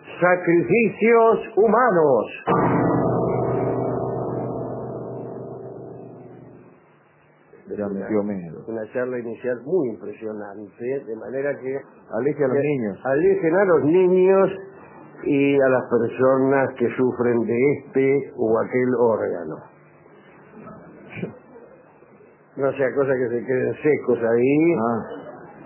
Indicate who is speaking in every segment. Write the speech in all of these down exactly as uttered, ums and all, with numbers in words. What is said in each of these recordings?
Speaker 1: Sacrificios humanos.
Speaker 2: Ya me dio miedo.
Speaker 1: Una charla inicial muy impresionante, de manera que
Speaker 2: aleje a los
Speaker 1: que
Speaker 2: niños.
Speaker 1: Alejen a los niños y a las personas que sufren de este o aquel órgano. No sea cosa que se queden secos ahí.
Speaker 2: Ah.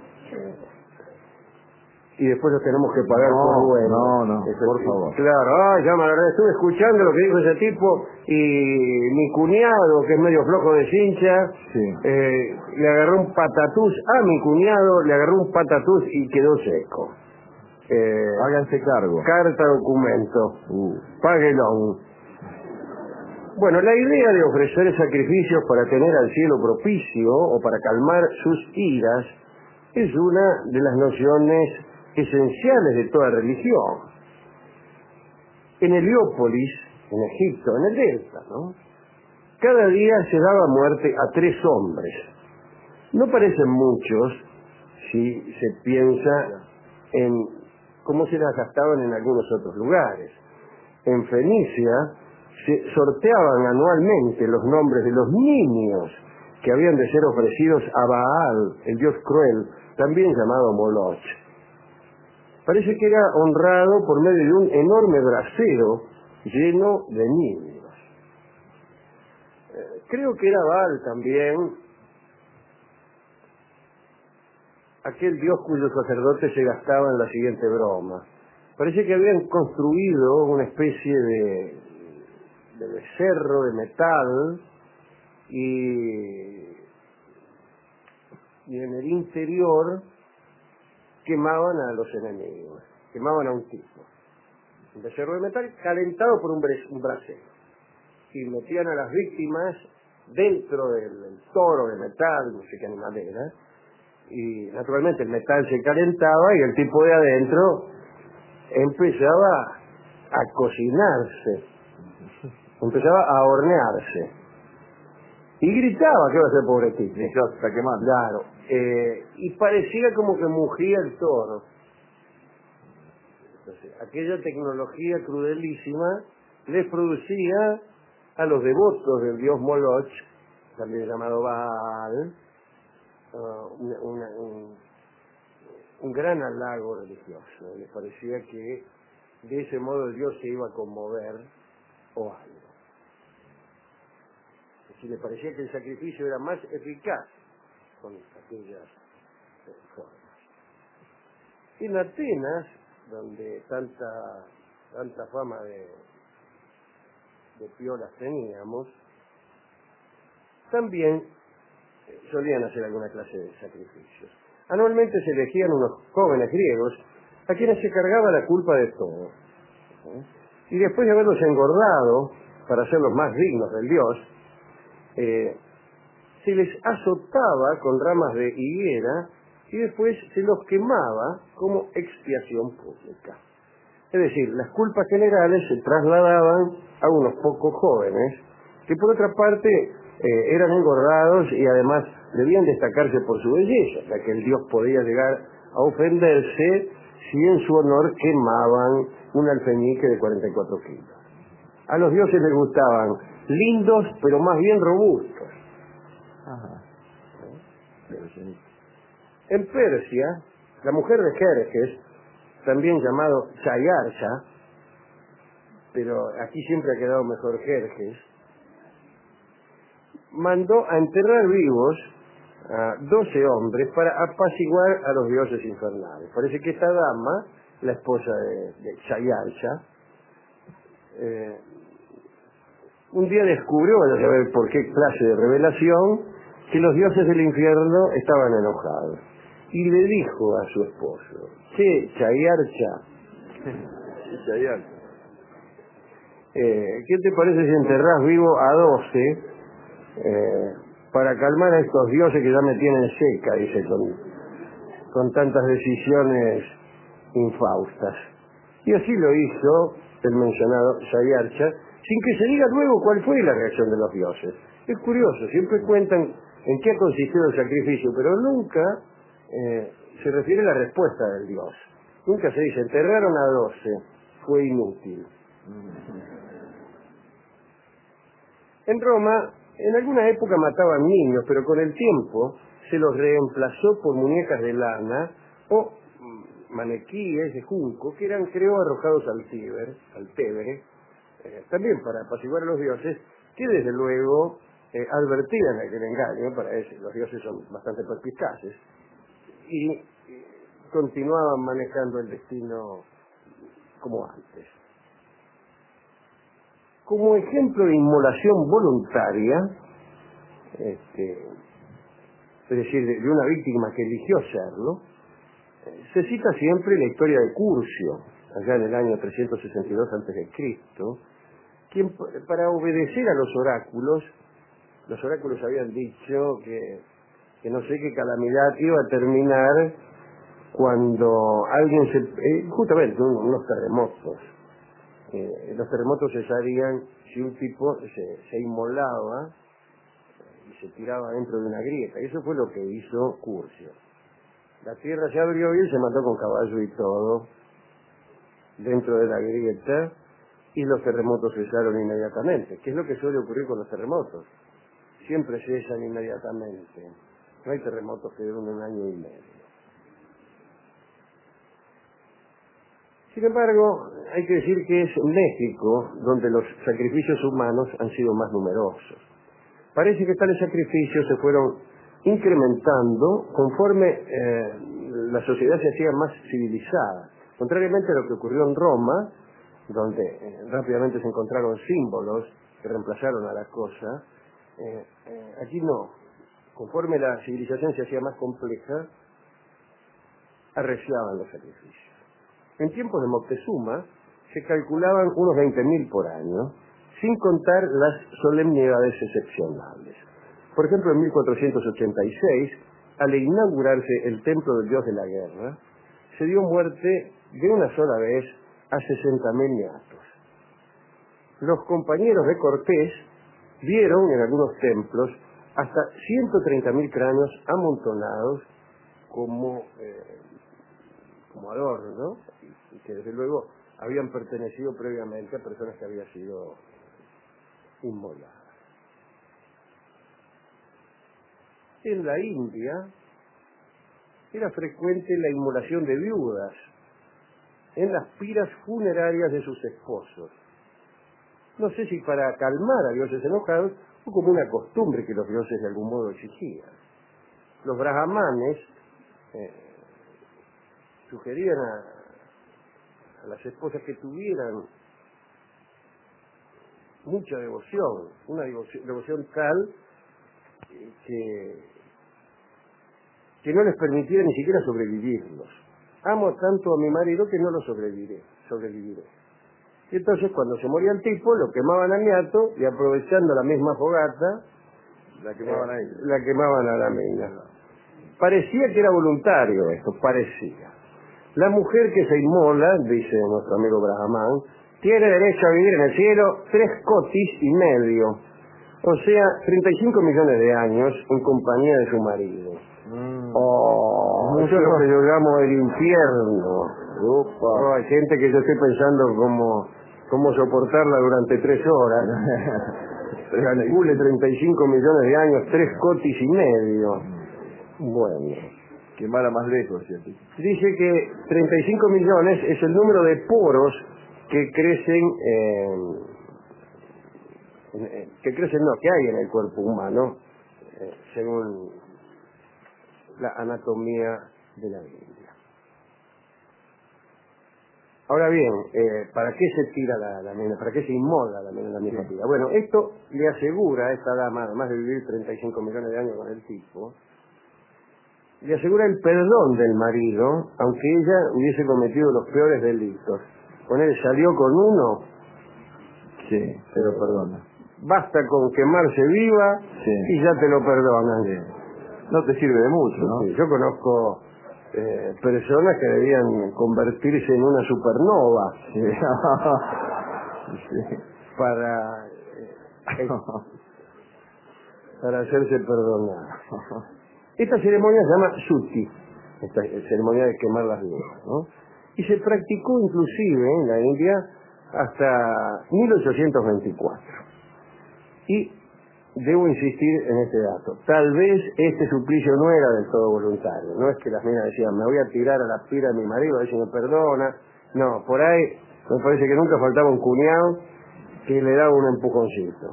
Speaker 1: Y después los tenemos que pagar
Speaker 2: no,
Speaker 1: por bueno.
Speaker 2: No, no,
Speaker 1: Eso,
Speaker 2: por favor.
Speaker 1: Claro, ah, ya me agarré, estuve escuchando lo que dijo ese tipo y mi cuñado, que es medio flojo de cincha,
Speaker 2: sí.
Speaker 1: eh, le agarró un patatús a mi cuñado, le agarró un patatús y quedó seco. Eh,
Speaker 2: Háganse cargo.
Speaker 1: Carta documento.
Speaker 2: Uh.
Speaker 1: Páguelo. Bueno, la idea de ofrecer sacrificios para tener al cielo propicio o para calmar sus iras es una de las nociones esenciales de toda religión. En Heliópolis, en Egipto, en el Delta, ¿no? Cada día se daba muerte a tres hombres. No parecen muchos si se piensa en cómo se las gastaban en algunos otros lugares. En Fenicia se sorteaban anualmente los nombres de los niños que habían de ser ofrecidos a Baal, el dios cruel, también llamado Moloch. Parece que era honrado por medio de un enorme brasero lleno de niños. Eh, creo que era Baal también aquel dios cuyos sacerdotes se gastaban en la siguiente broma. Parece que habían construido una especie de, de becerro de metal y, y en el interior quemaban a los enemigos, quemaban a un tipo. Un becerro de metal calentado por un, un brasero. Y metían a las víctimas dentro del, del toro de metal, no sé qué animal era, y naturalmente el metal se calentaba y el tipo de adentro empezaba a cocinarse, empezaba a hornearse. Y gritaba, ¿qué va a hacer pobre tipo?
Speaker 2: Sí, ya está quemando.
Speaker 1: Claro. Eh, y parecía como que mugía el toro. Entonces, aquella tecnología crudelísima les producía a los devotos del dios Moloch, también llamado Baal, uh, una, una, un, un gran halago religioso. Les parecía que de ese modo el dios se iba a conmover o algo. Si le parecía que el sacrificio era más eficaz con aquellas formas. En Atenas, donde tanta tanta fama de, de piolas teníamos, también solían hacer alguna clase de sacrificios. Anualmente se elegían unos jóvenes griegos a quienes se cargaba la culpa de todo. ¿Eh? Y después de haberlos engordado para hacerlos más dignos del dios, Eh, se les azotaba con ramas de higuera y después se los quemaba como expiación pública. Es decir, las culpas generales se trasladaban a unos pocos jóvenes que por otra parte eh, eran engordados y además debían destacarse por su belleza, ya que el dios podía llegar a ofenderse si en su honor quemaban un alfeñique de cuarenta y cuatro kilos. A los dioses les gustaban lindos, pero más bien robustos.
Speaker 2: Ajá.
Speaker 1: En Persia, la mujer de Jerjes, también llamado Chayarcha, pero aquí siempre ha quedado mejor Jerjes, mandó a enterrar vivos a doce hombres para apaciguar a los dioses infernales. Parece que esta dama, la esposa de, de Chayarcha, eh, un día descubrió, vaya a saber por qué clase de revelación, que los dioses del infierno estaban enojados. Y le dijo a su esposo: che, Chayarcha,
Speaker 2: Chayarcha.
Speaker 1: eh, ¿qué te parece si enterrás vivo a doce eh, para calmar a estos dioses que ya me tienen seca, dice, con, con tantas decisiones infaustas? Y así lo hizo el mencionado Chayarcha, sin que se diga luego cuál fue la reacción de los dioses. Es curioso, siempre cuentan en qué ha consistido el sacrificio, pero nunca eh, se refiere a la respuesta del dios. Nunca se dice, enterraron a doce. fue inútil. En Roma, en alguna época mataban niños, pero con el tiempo se los reemplazó por muñecas de lana o maniquíes de junco que eran, creo, arrojados al Tíber, al Tévere, eh, también para apaciguar a los dioses, que desde luego eh, advertían aquel engaño. Para eso los dioses son bastante perspicaces, y eh, continuaban manejando el destino como antes. Como ejemplo de inmolación voluntaria, este, es decir, de, de una víctima que eligió serlo, eh, se cita siempre la historia de Curcio, allá en el año trescientos sesenta y dos antes de Cristo, quien para obedecer a los oráculos, los oráculos habían dicho que, que no sé qué calamidad iba a terminar cuando alguien se... Eh, justamente un, unos terremotos. Eh, los terremotos cesarían si un tipo se, se inmolaba y se tiraba dentro de una grieta. Y eso fue lo que hizo Curcio. La tierra se abrió y él se mató con caballo y todo dentro de la grieta, y los terremotos cesaron inmediatamente. ¿Qué es lo que suele ocurrir con los terremotos? Siempre cesan inmediatamente. No hay terremotos que duren un año y medio. Sin embargo, hay que decir que es México donde los sacrificios humanos han sido más numerosos. Parece que tales sacrificios se fueron incrementando conforme eh, la sociedad se hacía más civilizada. Contrariamente a lo que ocurrió en Roma, donde eh, rápidamente se encontraron símbolos que reemplazaron a la cosa, eh, eh, aquí no. Conforme la civilización se hacía más compleja, arreciaban los sacrificios. En tiempos de Moctezuma se calculaban unos veinte mil por año, sin contar las solemnidades excepcionales. Por ejemplo, en mil cuatrocientos ochenta y seis, al inaugurarse el templo del dios de la guerra, se dio muerte de una sola vez a sesenta mil niatos. Los compañeros de Cortés vieron en algunos templos hasta ciento treinta mil cráneos amontonados como, eh, como adorno, ¿no? Y que desde luego habían pertenecido previamente a personas que habían sido inmoladas. En la India era frecuente la inmolación de viudas en las piras funerarias de sus esposos. No sé si para calmar a dioses enojados o como una costumbre que los dioses de algún modo exigían. Los brahmanes eh, sugerían a, a las esposas que tuvieran mucha devoción, una devoción, devoción tal que, que no les permitiera ni siquiera sobrevivirlos. Amo tanto a mi marido que no lo sobreviviré, sobreviviré. Y entonces cuando se moría el tipo, lo quemaban al niato y aprovechando la misma fogata,
Speaker 2: la quemaban
Speaker 1: eh,
Speaker 2: ahí.
Speaker 1: la quemaban a la mina. Parecía que era voluntario esto, parecía. La mujer que se inmola, dice nuestro amigo Brahman, tiene derecho a vivir en el cielo tres cotis y medio, o sea, treinta y cinco millones de años en compañía de su marido.
Speaker 2: Mm.
Speaker 1: Oh, eso es lo que yo llamo el infierno.
Speaker 2: Opa.
Speaker 1: Oh, hay gente que yo estoy pensando cómo, cómo soportarla durante tres horas. Calcule treinta y cinco millones de años, tres cotis y medio. Bueno.
Speaker 2: Quemara más lejos, ¿cierto?
Speaker 1: Dice que treinta y cinco millones es el número de poros que crecen, eh, eh, que crecen, no, que hay en el cuerpo humano, eh, según la anatomía de la Biblia. Ahora bien, eh, ¿para qué se tira la, la mina? ¿Para qué se inmola la mina en la misma tira? Bueno, esto le asegura a esta dama, además de vivir treinta y cinco millones de años con el tipo, le asegura el perdón del marido, aunque ella hubiese cometido los peores delitos. Con él salió con uno,
Speaker 2: Sí, se lo perdona.
Speaker 1: basta con quemarse viva,
Speaker 2: Sí.
Speaker 1: y ya te lo perdonan.
Speaker 2: Sí. No te sirve de mucho, ¿no?
Speaker 1: Sí, yo conozco eh, personas que debían convertirse en una supernova
Speaker 2: Sí. Sí.
Speaker 1: para eh, para hacerse perdonar. Esta ceremonia se llama Suti, esta ceremonia de quemar las vivas, ¿no? y se practicó inclusive en la India hasta mil ochocientos veinticuatro. Y debo insistir en este dato. Tal vez este suplicio no era del todo voluntario. No es que las minas decían, me voy a tirar a la pira de mi marido a ver si me perdona. No, por ahí me parece que nunca faltaba un cuñado que le daba un empujoncito.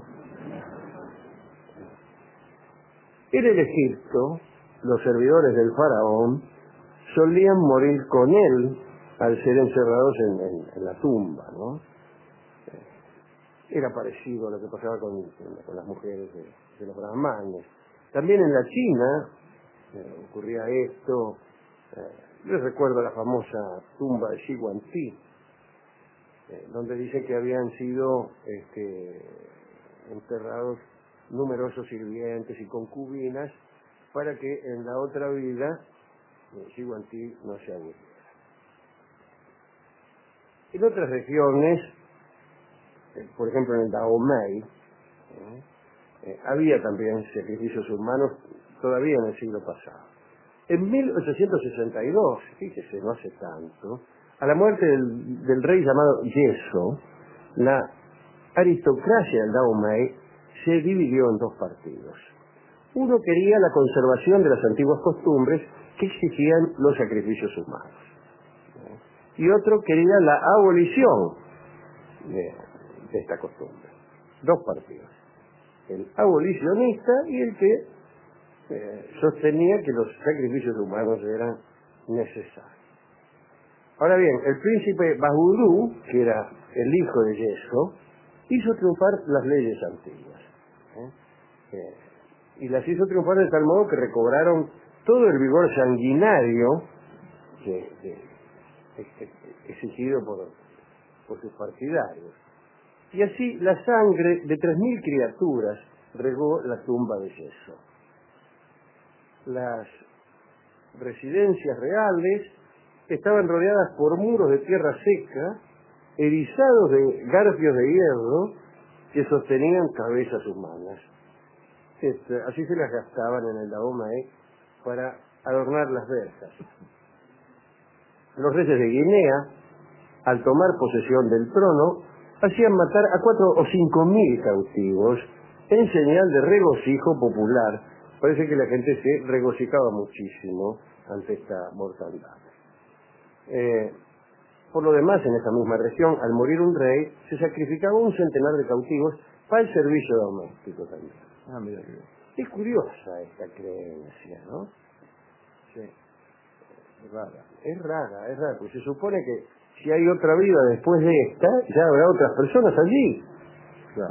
Speaker 1: En el Egipto, los servidores del faraón solían morir con él al ser encerrados en, en, en la tumba, ¿no? Era parecido a lo que pasaba con, con las mujeres de, de los brahmanes. También en la China eh, ocurría esto. Eh, yo recuerdo la famosa tumba de Xi Guangti, eh, donde dice que habían sido este, enterrados numerosos sirvientes y concubinas para que en la otra vida eh, Xi Guangti no se aburriera. En otras regiones, por ejemplo en el Dahomey, ¿eh? Eh, había también sacrificios humanos todavía en el siglo pasado. En mil ochocientos sesenta y dos, fíjese, no hace tanto, a la muerte del, del rey llamado Yeso, la aristocracia del Dahomey se dividió en dos partidos. Uno quería la conservación de las antiguas costumbres que exigían los sacrificios humanos, ¿eh? Y otro quería la abolición de de esta costumbre. Dos partidos. El abolicionista y el que eh, sostenía que los sacrificios humanos eran necesarios. Ahora bien, el príncipe Bahudú, que era el hijo de Yeso, hizo triunfar las leyes antiguas. ¿eh? Eh, y las hizo triunfar de tal modo que recobraron todo el vigor sanguinario que, que, que, exigido por, por sus partidarios. Y así la sangre de tres mil criaturas regó la tumba de Yeso. Las residencias reales estaban rodeadas por muros de tierra seca, erizados de garfios de hierro que sostenían cabezas humanas. Este, así se las gastaban en el Dahomey para adornar las verjas. Los reyes de Guinea, al tomar posesión del trono, hacían matar a cuatro o cinco mil cautivos en señal de regocijo popular. Parece que la gente se regocijaba muchísimo ante esta mortandad. Eh, por lo demás, en esa misma región, al morir un rey, se sacrificaba un centenar de cautivos para el servicio doméstico también.
Speaker 2: Ah, mira que bien.
Speaker 1: Es curiosa esta creencia, ¿no?
Speaker 2: Sí. Es rara.
Speaker 1: Es rara, es rara, porque se supone que si hay otra vida después de esta, ya habrá otras personas allí.
Speaker 2: Claro.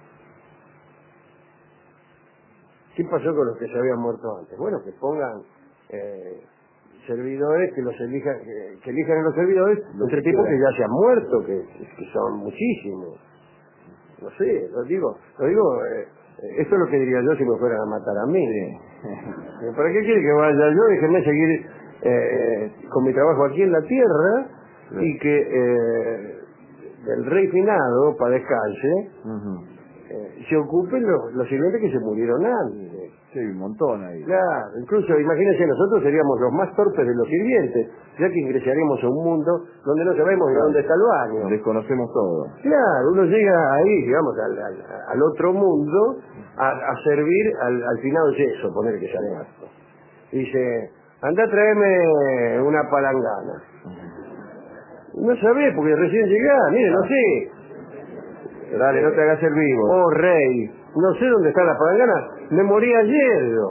Speaker 1: ¿Qué pasó con los que se habían muerto antes? Bueno, que pongan eh, servidores, que los elijan, que, que elijan a los servidores,
Speaker 2: Los
Speaker 1: entre
Speaker 2: que
Speaker 1: tipos que
Speaker 2: quieran.
Speaker 1: ya se han muerto, que, que son muchísimos. No sé, lo digo, lo digo, eh, esto es lo que diría yo si me fueran a matar a mí.
Speaker 2: Sí.
Speaker 1: ¿Para qué quiere que vaya yo? Déjenme seguir eh, con mi trabajo aquí en la tierra. Sí. Y que eh, el rey finado, para descanse,
Speaker 2: Uh-huh.
Speaker 1: eh, se ocupen los, los sirvientes que se murieron antes.
Speaker 2: Sí, un montón ahí.
Speaker 1: Claro, incluso imagínense, nosotros seríamos los más torpes de los sirvientes, ya que ingresaríamos a un mundo donde no sabemos
Speaker 2: Claro.
Speaker 1: dónde está el baño.
Speaker 2: Desconocemos todo.
Speaker 1: Claro, uno llega ahí, digamos, al, al, al otro mundo a, a servir al, al finado Yeso, poner que se ha muerto. Dice, anda a traerme una palangana. No sabés, porque recién llegás, mire, no sé. Dale, no te hagas el vivo. Oh, rey, no sé dónde está la palangana, me morí ayer. Yo.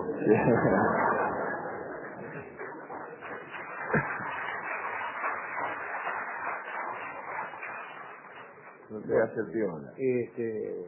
Speaker 2: No te hagas el piola.
Speaker 1: Este,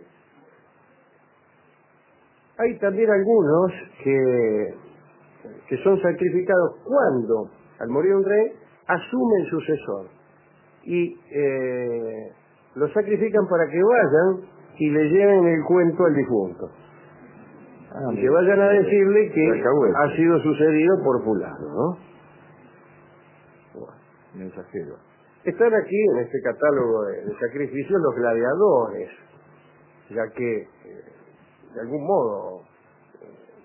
Speaker 1: hay también algunos que, que son sacrificados cuando, al morir un rey, asume el sucesor. Y eh, lo sacrifican para que vayan y le lleven el cuento al difunto.
Speaker 2: Ah,
Speaker 1: y que vayan a decirle que
Speaker 2: Alcahuete.
Speaker 1: ha sido sucedido por fulano, ¿no? Bueno.
Speaker 2: Mensajero.
Speaker 1: Están aquí en este catálogo de, de sacrificios los gladiadores, ya que eh, de algún modo eh,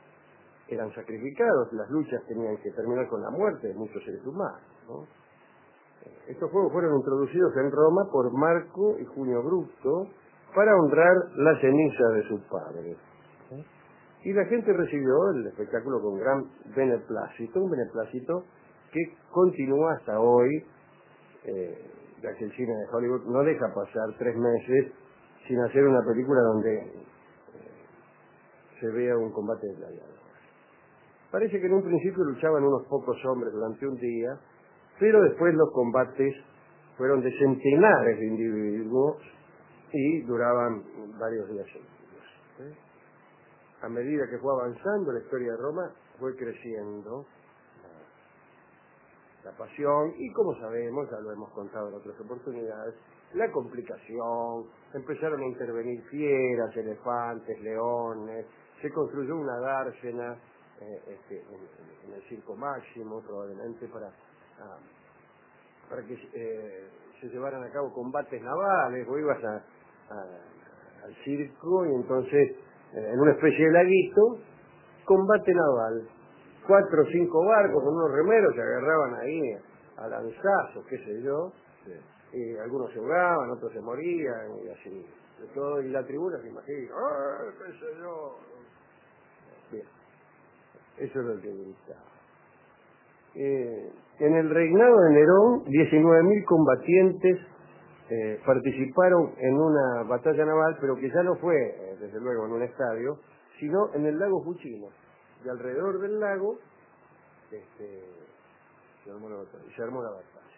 Speaker 1: eran sacrificados, las luchas tenían que terminar con la muerte de muchos seres humanos, ¿no? Estos juegos fueron introducidos en Roma por Marco y Junio Bruto para honrar la ceniza de sus padres. Y la gente recibió el espectáculo con gran beneplácito, un beneplácito que continúa hasta hoy, eh, ya que el cine de Hollywood no deja pasar tres meses sin hacer una película donde eh, se vea un combate de gladiadores. Parece que en un principio luchaban unos pocos hombres durante un día, pero después los combates fueron de centenares de individuos y duraban varios días seguidos. ¿eh? A medida que fue avanzando la historia de Roma, fue creciendo la, la pasión y, como sabemos, ya lo hemos contado en otras oportunidades, la complicación, empezaron a intervenir fieras, elefantes, leones, se construyó una dársena eh, este, en, en el Circo Máximo, probablemente para, ah, para que eh, se llevaran a cabo combates navales. Vos ibas a, a, al circo y entonces en una especie de laguito, combate naval. Cuatro o cinco barcos con unos remeros se agarraban ahí a lanzazos, qué sé yo. Sí. Y algunos se ahogaban, otros se morían, y así. De todo, y la tribuna se imagina, ¡ah, qué sé yo! Bien, eso es lo que gritaba. Eh, en el reinado de Nerón, diecinueve mil combatientes Eh, participaron en una batalla naval, pero que ya no fue, eh, desde luego, en un estadio, sino en el lago Fucino. Y alrededor del lago este, se, armó la batalla, se armó la batalla.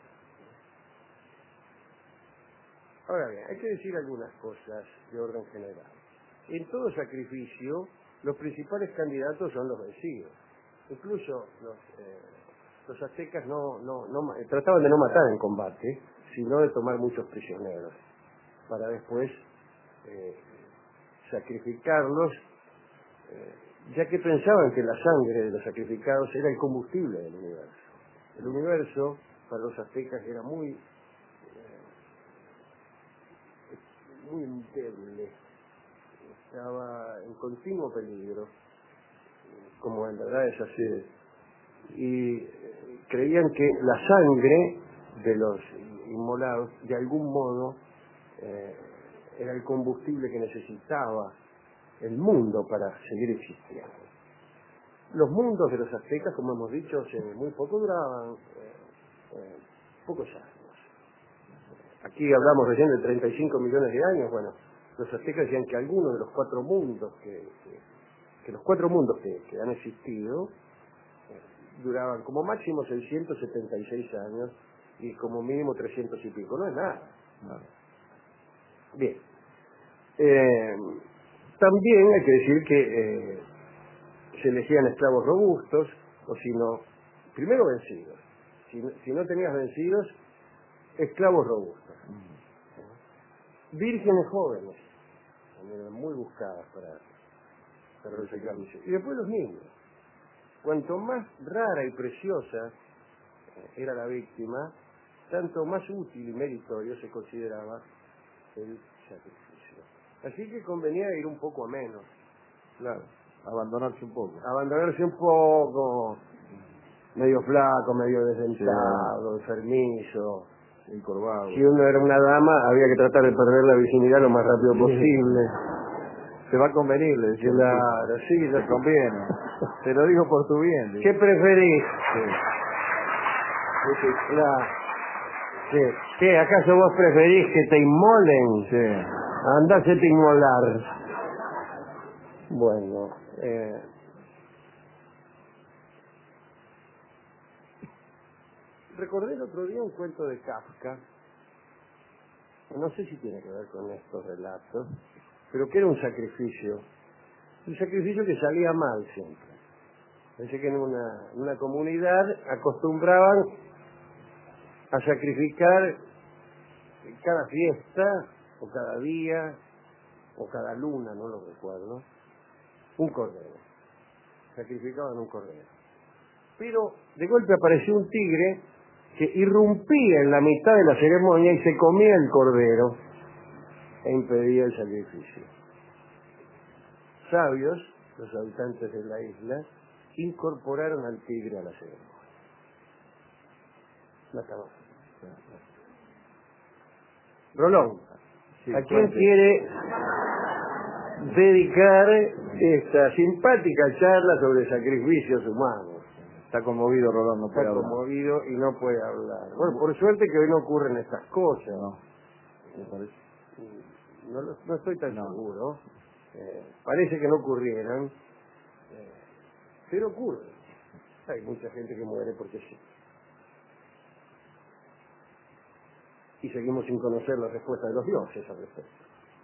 Speaker 1: Ahora bien, hay que decir algunas cosas de orden general. En todo sacrificio, los principales candidatos son los vencidos. Incluso los, eh, los aztecas no, no, no, trataban de no matar en combate, sino de tomar muchos prisioneros, para después eh, sacrificarlos, eh, ya que pensaban que la sangre de los sacrificados era el combustible del universo. El universo, para los aztecas, era muy, eh, muy endeble, estaba en continuo peligro, como en verdad es así, y eh, creían que la sangre de los inmolados, de algún modo, eh, era el combustible que necesitaba el mundo para seguir existiendo. Los mundos de los aztecas, como hemos dicho, hace muy poco duraban, eh, eh, pocos años. Aquí hablamos recién de treinta y cinco millones de años. Bueno, los aztecas decían que algunos de los cuatro mundos que, que, que los cuatro mundos que, que han existido eh, duraban como máximo seiscientos setenta y seis años y como mínimo trescientos y pico. No es nada. No. Bien. Eh, también hay que decir que eh, se elegían esclavos robustos, o si no, primero vencidos. Si, si no tenías vencidos, esclavos robustos. Mm. Vírgenes jóvenes, también eran muy buscadas para, para los sacrificios. Y después los niños. Cuanto más rara y preciosa era la víctima, tanto más útil y meritorio se consideraba el sacrificio. Así que convenía ir un poco a menos.
Speaker 2: Claro, abandonarse un poco.
Speaker 1: Abandonarse un poco, medio flaco, medio desdentado, sí, enfermizo,
Speaker 2: encorvado.
Speaker 1: Si uno era una dama, había que tratar de perder la virginidad lo más rápido posible.
Speaker 2: Se va a convenir, le decía.
Speaker 1: Claro, sí,
Speaker 2: te
Speaker 1: yo...
Speaker 2: conviene. Te lo digo por tu bien.
Speaker 1: ¿Qué preferís?
Speaker 2: Sí.
Speaker 1: Sí, claro. Sí. ¿Qué? ¿Acaso vos preferís que te inmolen?
Speaker 2: Sí.
Speaker 1: Andásete a inmolar. Bueno, eh... recordé el otro día un cuento de Kafka, no sé si tiene que ver con estos relatos, pero que era un sacrificio, un sacrificio que salía mal siempre. Pensé que en una, en una comunidad acostumbraban a sacrificar cada fiesta, o cada día, o cada luna, no lo recuerdo, un cordero. Sacrificaban un cordero. Pero de golpe apareció un tigre que irrumpía en la mitad de la ceremonia y se comía el cordero e impedía el sacrificio. Sabios, los habitantes de la isla, incorporaron al tigre a la ceremonia. No estaba. Rolón,
Speaker 2: Sí,
Speaker 1: ¿a quién
Speaker 2: cuente.
Speaker 1: quiere dedicar esta simpática charla sobre sacrificios humanos?
Speaker 2: Está conmovido, Rolón, no puede
Speaker 1: Está
Speaker 2: hablar.
Speaker 1: conmovido y no puede hablar. Bueno, por suerte que hoy no ocurren estas cosas.
Speaker 2: No, me parece.
Speaker 1: No, lo- no estoy tan
Speaker 2: No.
Speaker 1: seguro. Eh, parece que no ocurrieran, eh, pero ocurre. Hay mucha gente que muere porque sí. Y seguimos sin conocer la respuesta de los dioses al respecto.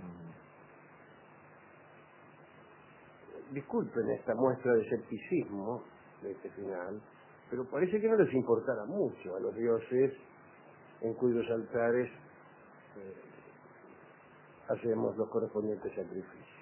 Speaker 1: Disculpen esta muestra de escepticismo de este final, pero parece que no les importara mucho a los dioses en cuyos altares eh, hacemos los correspondientes sacrificios.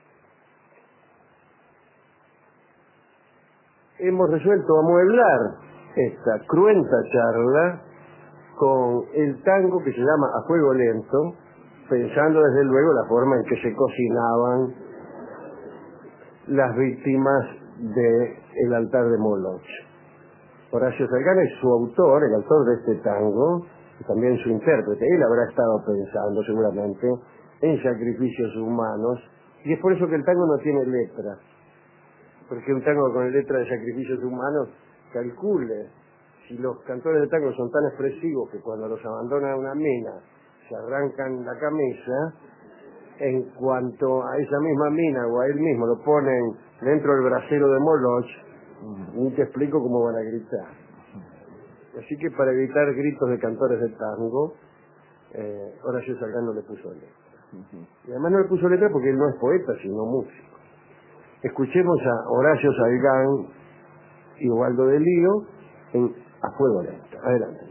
Speaker 1: Hemos resuelto amueblar esta cruenta charla con el tango que se llama A Fuego Lento, pensando desde luego la forma en que se cocinaban las víctimas del altar de Moloch. Horacio Salgán es su autor, el autor de este tango, y también su intérprete. Él habrá estado pensando seguramente en sacrificios humanos, y es por eso que el tango no tiene letra, porque un tango con letra de sacrificios humanos, calcule, si los cantores de tango son tan expresivos que cuando los abandona una mina se arrancan la camisa, en cuanto a esa misma mina o a él mismo lo ponen dentro del brasero de Moloch, ni te explico cómo van a gritar. Así que para evitar gritos de cantores de tango, eh, Horacio Salgán no le puso letra. Y además no le puso letra porque él no es poeta, sino músico. Escuchemos a Horacio Salgán y Ubaldo de Lío en A Fuego Lento. Adelante.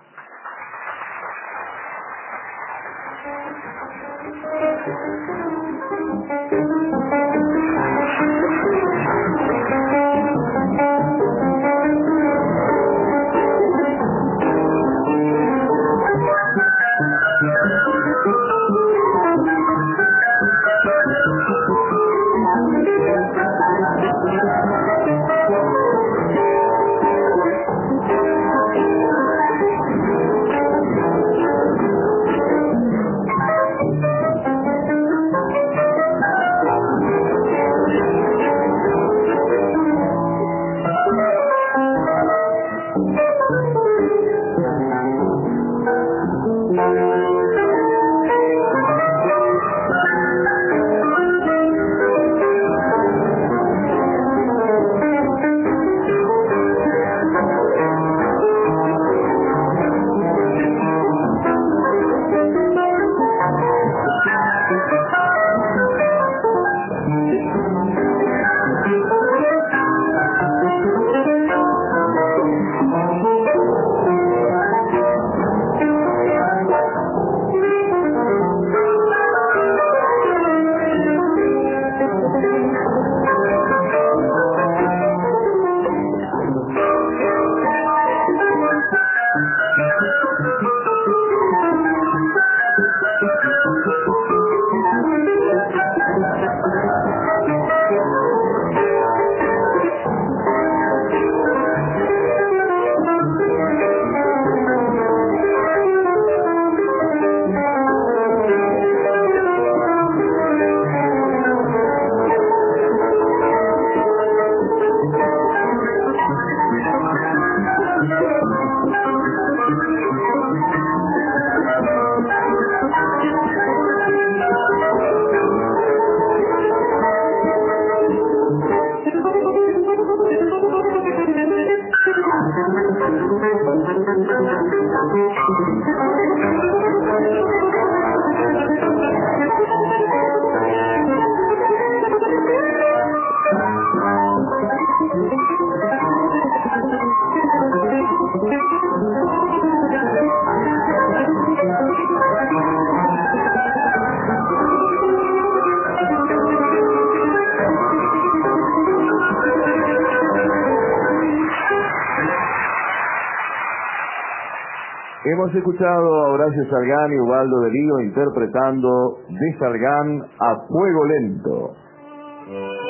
Speaker 2: Hemos escuchado a Horacio Salgán y Ubaldo de Lío interpretando de Salgán A Fuego Lento.